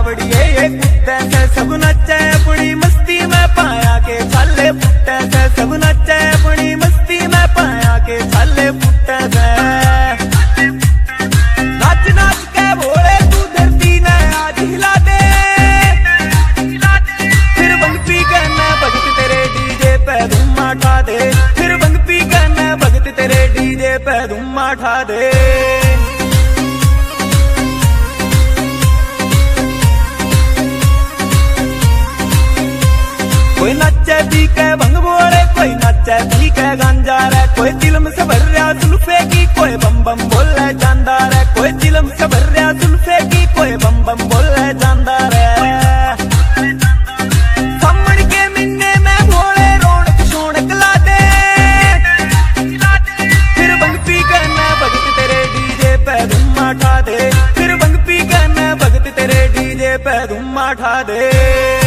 कावड़िए ये कुत्ते से सब नचे अपनी मस्ती में पाया के छाले फुटे से सब नचे अपनी मस्ती में पाया के छाले फुटे से नाच नाच के भोले तू धरती ने आज हिला दे फिर बंग पी करना भगत तेरे डीजे पे धुम्मा उठा दे फिर बंग पी करना भगत तेरे डीजे पे धुम्मा उठा दे कोई नचे पी के भंग बोले कोई नचे पी के गांजा रे कोई चिलम से भर रहा जुल्फे की कोई बम बम बोले जांदा रे कोई चिलम से भर रहा जुल्फे की कोई बम बम बोले जांदा रे सामन के मिन्ने में भोले रौनक शौनक ला दे फिर बंग पी करना भगत तेरे डीजे पे धुम्मा उठा दे फिर बंग पी करना भगत तेरे डीजे पे धुम्मा उठा दे